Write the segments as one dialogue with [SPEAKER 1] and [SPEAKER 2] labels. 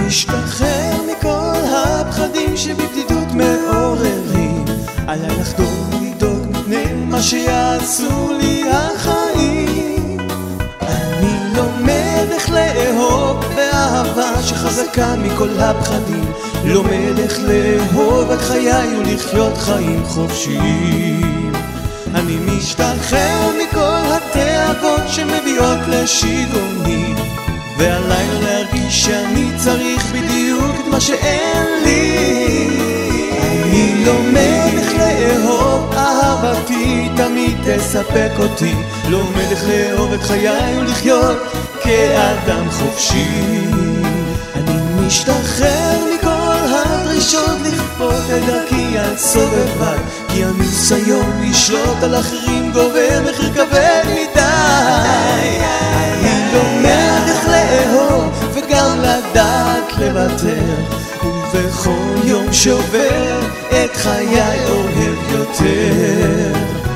[SPEAKER 1] משתחרר מכל הפחדים שבבדידות מעוררים. עליי לחדול לדאוג מפני מה שיעשו לי החיים. אני לומד איך לאהוב באהבה שחזקה מכל הפחדים. לומד איך לאהוב את חיי ולחיות חיים חופשיים. אני משתחרר מכל התאבות שמביאות לשיגעוני, ועליי לא להרגיש שאני צריך בדיוק את מה שאין לי. אני לומד איך לאהוב, אהבתי תמיד תספק אותי. לומד איך לאהוב את חיי ולחיות כאדם חופשי. אני משתחרר מכל הדרישות לכפות את דרכי על סובביי, כי הניסיון לשלוט על אחרים גובר מחיר כבד מדי. אני לומד איך לאהוב וגם לדעת לוותר, ובכל יום שעובר את חיי אוהב יותר.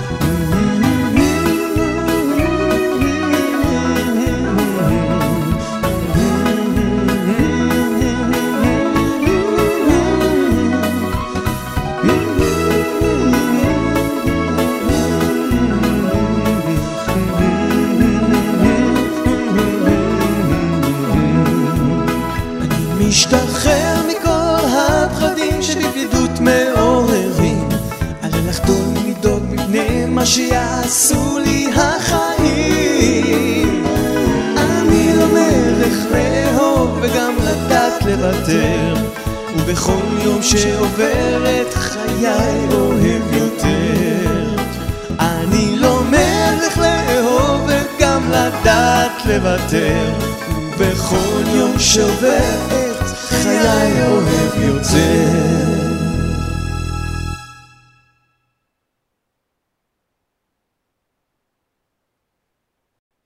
[SPEAKER 1] משתחרר מכל הפחדים שבבדידות מעוררים. עליי לחדול לדאוג מפני מה שיעשו לי החיים. אני לומד איך לאהוב וגם לדעת לוותר, ובכל יום שעובר את חיי אוהב יותר. אני לומד איך לאהוב וגם לדעת לוותר, ובכל יום שעובר את חיי אוהב יותר.